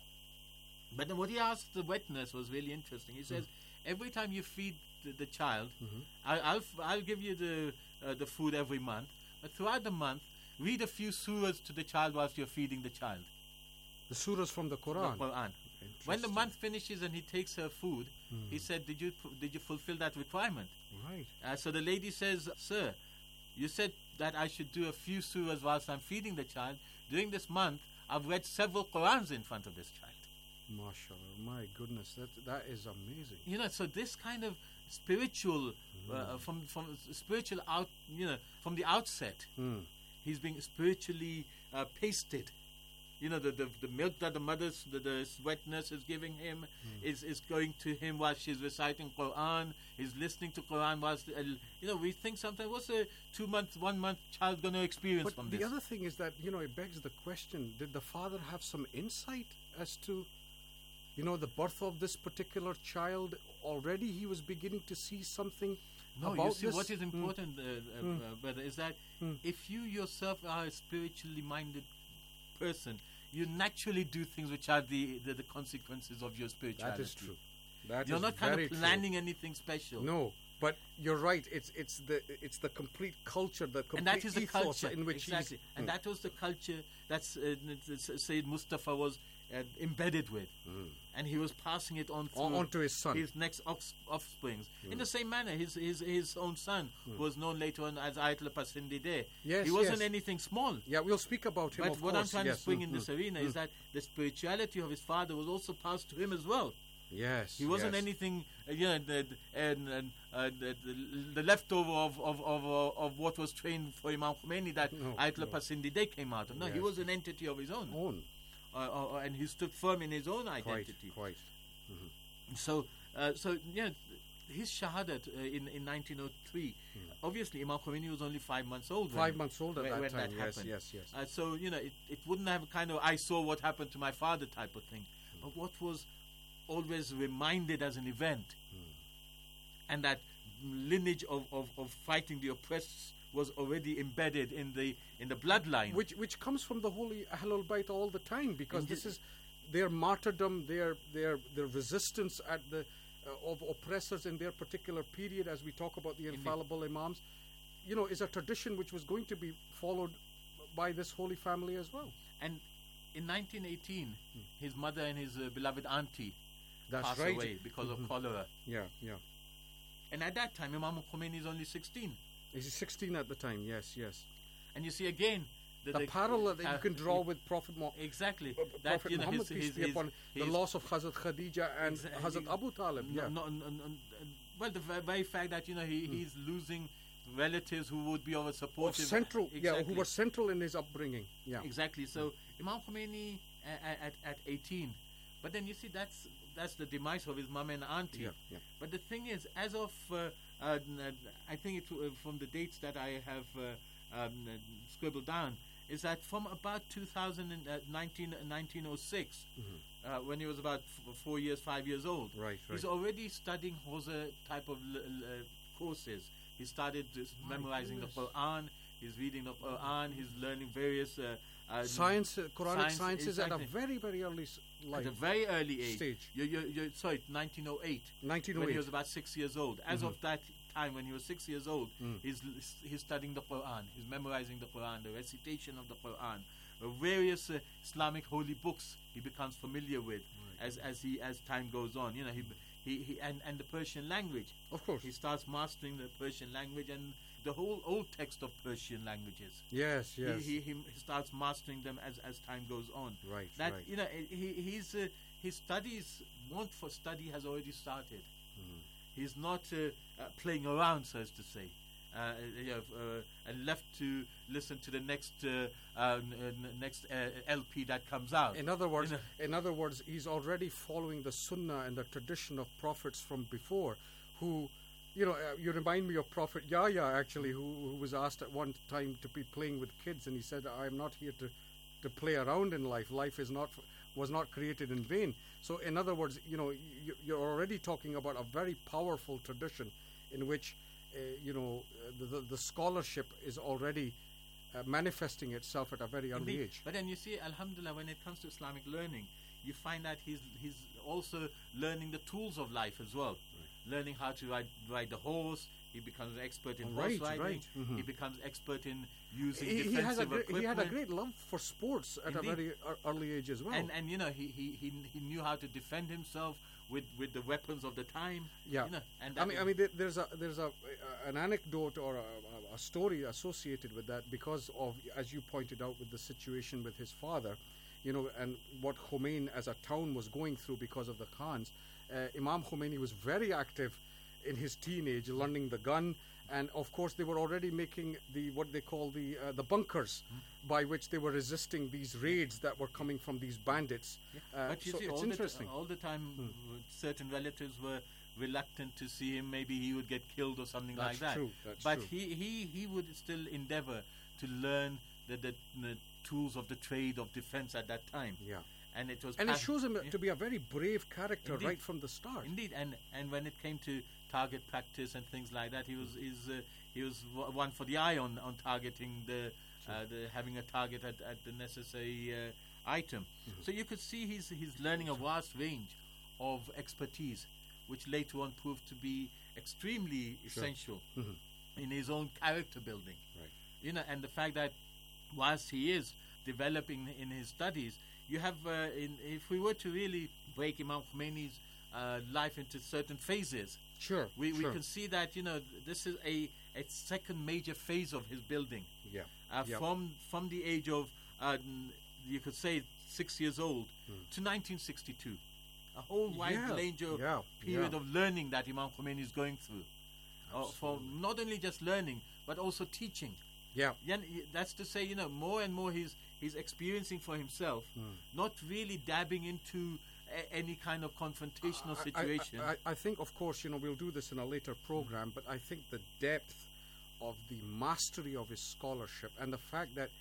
But then what he asked the wet nurse was really interesting. He says, every time you feed the, the child, Mhm. I, I'll f- I'll give you the uh, the food every month. But throughout the month, read a few surahs to the child whilst you're feeding the child. The surahs from the Quran. The Quran. When the month finishes and he takes her food, he Hmm. said, "Did you did you fulfill that requirement?" Right. Uh, so the lady says, "Sir, you said that I should do a few surahs whilst I'm feeding the child. During this month, I've read several Qurans in front of this child." MashaAllah. My goodness, that that is amazing. You know, so this kind of spiritual, uh, from from spiritual out, you know, from the outset, Mm. he's being spiritually uh, pasted you know, the, the, the milk that the mother's, the, the wet nurse is giving him mm. is, is going to him while she's reciting Quran. He's listening to Quran whilst, uh, you know, we think sometimes, what's a two-month, one-month child going to experience but from the this? The other thing is that, you know, it begs the question, did the father have some insight as to, you know, the birth of this particular child? Already he was beginning to see something No, about you see, this? what is important, mm. uh, uh, mm. uh, brother, is that mm. if you yourself are a spiritually minded person, you naturally do things which are the, the, the consequences of your spirituality. That is true. That You're is not kind very of planning true. anything special. No, but you're right. It's it's the it's the complete culture, the complete and that is the ethos culture in which exactly. he's, and mm. that was the culture that uh, Sayyid Mustafa was uh, embedded with, mm. and he was passing it on through on to his son, his next off- offsprings. Mm. In the same manner, his his his own son Mm. was known later on as Ayatollah Pasindide. Yes, he wasn't yes. anything small. Yeah, we'll speak about him. But of what course. I'm trying yes. to bring mm. in this mm. arena mm. is that the spirituality of his father was also passed to him as well. Yes, he wasn't yes. anything, uh, you know, the, and, and uh, the, the, the leftover of of, of, uh, of what was trained for Imam Khomeini that No, Ayatollah no. Pasindide came out of. No, he Yes. was an entity of his own, own. Uh, uh, and he stood firm in his own identity. Quite, quite. Mm-hmm. So, uh, so yeah, his shahadat uh, in in nineteen oh three. Mm. Obviously, Imam Khomeini was only five months old. Five when, months old at when, that when time. that Yes, happened. yes, yes. Uh, so you know, it, it wouldn't have kind of I saw what happened to my father type of thing, mm. but what was always reminded as an event, mm. and that lineage of, of, of fighting the oppressed was already embedded in the in the bloodline, which which comes from the holy Ahlul Bayt all the time, because Indeed. this is their martyrdom, their their their resistance at the uh, of oppressors in their particular period, as we talk about the Indeed. infallible imams, you know, is a tradition which was going to be followed by this holy family as well. And in nineteen eighteen, Hmm. his mother and his uh, beloved auntie That's passed right. away because Mhm. of cholera. Yeah, yeah. And at that time, Imam Khomeini is only sixteen. He's sixteen at the time. Yes, yes. And you see again The, the, parallel that uh, you can draw with Prophet Mo- exactly uh, that Prophet you know Muhammad, his, peace his, be his, upon his, the loss of Hazrat Khadija and Exa- Hazrat Abu Talib. No, Yeah. no, no, no, no, well, the v- very fact that you know he, Hmm. he's losing relatives who would be of a Of supportive central, yeah, who exactly. were central in his upbringing. Yeah. Exactly. So Imam Khomeini uh, at at eighteen, but then you see that's that's the demise of his mom and auntie. Yeah, yeah. But the thing is, as of uh, uh, n- I think it uh, from the dates that I have uh, um, uh, scribbled down is that from about two thousand and, uh, nineteen, nineteen oh six, Mhm. uh, when he was about f- four years, five years old, Right, he's right. already studying Hausa type of l- l- uh, courses. He started just My memorizing goodness. the Quran. He's reading the Quran. He's learning various uh, uh, Science, uh, Quranic science- sciences at a exactly. very, very early s- life. At a very early age. Stage. You, you, you, sorry, nineteen oh eight. nineteen oh eight. When he was about six years old. As Mhm. of that time, when he was six years old, Mm. he's he's studying the Quran. He's memorizing the Quran, the recitation of the Quran, uh, various uh, Islamic holy books he becomes familiar with as as he as time goes on. You know, he he, he and, and the Persian language. Of course. He starts mastering the Persian language and the whole old text of Persian languages. Yes, yes. He, he, he starts mastering them as, as time goes on. Right, That right. you know, he he's uh, his studies want for study has already started. Mhm. He's not uh, uh, playing around, so as to say, uh, you know, uh, and left to listen to the next uh, uh, n- n- next uh, L P that comes out. In other words, You know, in other words, he's already following the Sunnah and the tradition of prophets from before, who, you know, uh, you remind me of Prophet Yahya actually, who, who was asked at one time to be playing with kids, and he said, "I am not here to, to play around in life. Life is not was not created in vain." So, in other words, you know, you, you're already talking about a very powerful tradition, in which, uh, you know, uh, the, the the scholarship is already uh, manifesting itself at a very early Indeed. age. But then you see, Alhamdulillah, when it comes to Islamic learning, you find that he's he's also learning the tools of life as well. Learning how to ride ride the horse. He becomes an expert in Right, horse riding. right. Mhm. He becomes expert in using He, he, defensive has a great, equipment. he had a great love for sports at Indeed. a very ear- early age as well. And and you know he, he, he, he knew how to defend himself with, with the weapons of the time. yeah, You know, and I that mean, is- I mean, there- there's a there's a uh, an anecdote or a, a- a story associated with that because of, as you pointed out, with the situation with his father, you know, and what Khomeini as a town was going through because of the Khans. Uh, Imam Khomeini was very active in his teenage, learning the gun. And of course, they were already making the what they call the uh, the bunkers, mm. by which they were resisting these raids that were coming from these bandits. Yeah. Uh, but you so see, it's all interesting. The t- all the time, mm. certain relatives were reluctant to see him. Maybe he would get killed or something That's like that. True. That's but true. he he he would still endeavor to learn the, the the tools of the trade of defense at that time. Yeah. And it was and it pas- shows him yeah. to be a very brave character Indeed. right from the start. Indeed, and and when it came to target practice and things like that, he was is uh, he was w- one for the eye on, on targeting the uh, the having a target at, at the necessary uh, item. Mm-hmm. So you could see he's he's learning a vast range of expertise, which later on proved to be extremely Sure. essential Mm-hmm. in his own character building. Right. You know, and the fact that whilst he is developing in his studies, you have, uh, in, if we were to really break Imam Khomeini's uh, life into certain phases, Sure, we, sure. we can see that, you know, th- this is a, a second major phase of his building. Yeah. Uh, yeah. From from the age of, uh, n- you could say, six years old Mm. to nineteen sixty-two. A whole wide Yeah, range of yeah, period yeah. of learning that Imam Khomeini is going through. Uh, for not only just learning, but also teaching. Yeah. Then y- that's to say, you know, more and more he's he's experiencing for himself, Mm. not really dabbing into a- any kind of confrontational I- I- situation. I, I, I think, of course, you know, we'll do this in a later program, but I think the depth of the mastery of his scholarship and the fact that,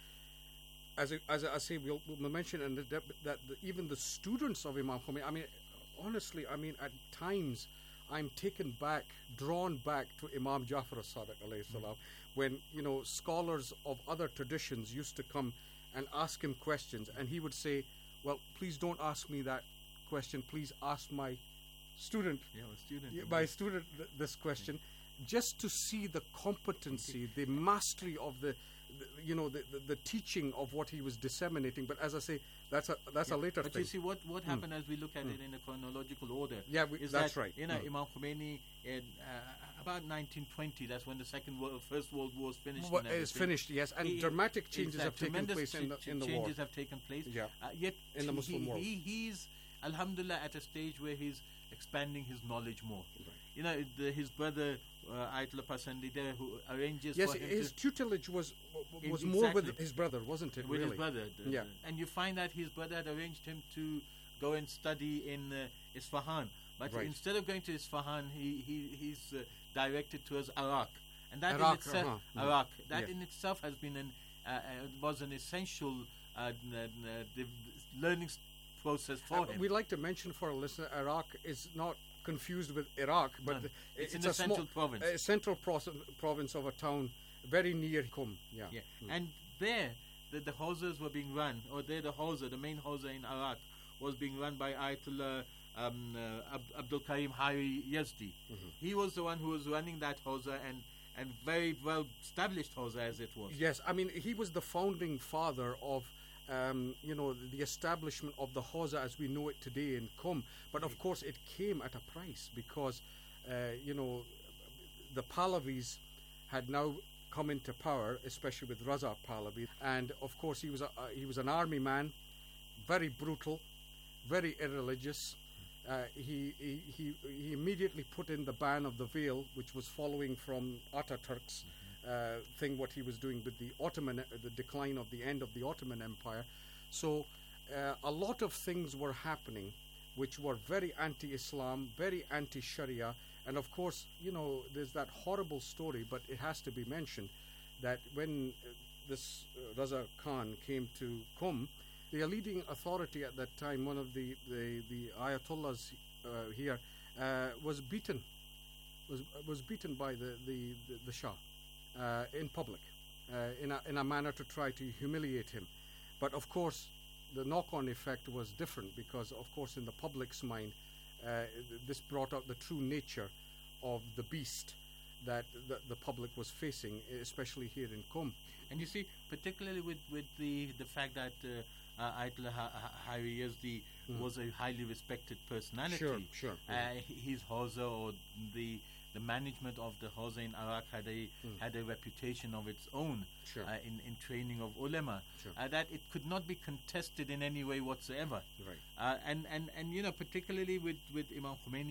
as I, as I say, we'll, we'll mention in the depth that the, even the students of Imam Khomeini, I mean, honestly, I mean, at times I'm taken back, drawn back to Imam Jafar as-Sadiq alayhi salam, when, you know, scholars of other traditions used to come and ask him questions, and he would say, well, please don't ask me that question, please ask my student, yeah, a student. yeah, my student th- this question, just to see the competency, the mastery of the, the you know, the, the, the teaching of what he was disseminating. But as I say, that's a that's Yeah, a later but thing. you see, what, what Mm. happened as we look at Mm. it in a chronological order. Yeah, we- is that's that, right. You know, Mm. Imam Khomeini, in, uh, about nineteen twenty, that's when the Second World, First World War is finished. Well, and it's everything. finished, yes, and He- dramatic changes exact- have taken tremendous place in the- ch- in the war. Changes have taken place. Yeah. Uh, yet In the Muslim he, world. He, he's, alhamdulillah, at a stage where he's expanding his knowledge more. Right. You know, the, his brother, uh, Ayatollah Pasandida, who arranges Yes, for him his to... tutelage was w- was In- more with exactly. his brother, wasn't it? With really? his brother. the- Yeah. the- and you find that his brother had arranged him to go and study in uh, Isfahan. But Right. instead of going to Isfahan, he, he he's uh, directed towards Iraq. And that Iraq, in itself, uh-huh. Iraq, that Yeah. in itself has been an uh, uh, was an essential uh, n- n- uh, the learning s- process for Uh, him. we like to mention for a listener, Iraq is not confused with Iraq, but No, the- it's in a the small, central province. A central proce- province of a town very near Qum. Yeah. Yeah, Mm. and there the, the houses were being run, or there the houser, the main houser in Iraq, was being run by Ayatollah um, uh, Ab- Abdul Karim Hari Yazdi. Mhm. He was the one who was running that houser, and and very well established houser as it was. Yes, I mean he was the founding father of. Um, you know, the establishment of the Hawza as we know it today in Qum. But of course, it came at a price because, uh, you know, the Pahlavis had now come into power, especially with Raza Pahlavi. And of course, he was a, uh, he was an army man, very brutal, very irreligious. Uh, he, he, he, he immediately put in the ban of the veil, which was following from Ataturk's uh, thing, what he was doing with the Ottoman, uh, the decline of the end of the Ottoman Empire. So uh, a lot of things were happening which were very anti-Islam, very anti-Sharia. And of course, you know, there's that horrible story, but it has to be mentioned, that when uh, this uh, Raza Khan came to Qum, the leading authority at that time, one of the, the, the Ayatollahs uh, here, uh, was beaten, was was beaten by the, the, the, the Shah uh, in public, uh, in, a, in a manner to try to humiliate him. But of course, the knock-on effect was different because, of course, in the public's mind, uh, th- this brought out the true nature of the beast that the, the public was facing, especially here in Qum. And you see, particularly with, with the, the fact that uh, uh, Ayatollah Ha- Ha- Hari Yazdi Mm. was a highly respected personality. Sure, sure, Uh, his hawza, or the the management of the hawza in Iraq had a Mm. had a reputation of its own Sure. uh, in, in training of ulama. Sure. Uh, that it could not be contested in any way whatsoever. Right. Uh, and, and, and, you know, particularly with, with Imam Khomeini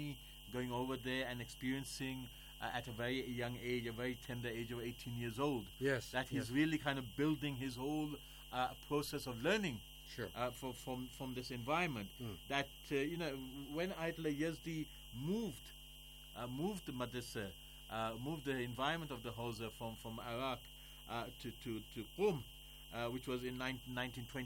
going over there and experiencing uh, at a very young age, a very tender age of eighteen years old. Yes. That he's yes. really kind of building his whole uh, process of learning. Sure. Uh, for, from from this environment. Mm. That uh, you know, when Ayatollah Yazdi moved, uh, moved the madrasa, uh, moved the environment of the Hausa from from Iraq uh, to to to Qom, uh, which was in nineteen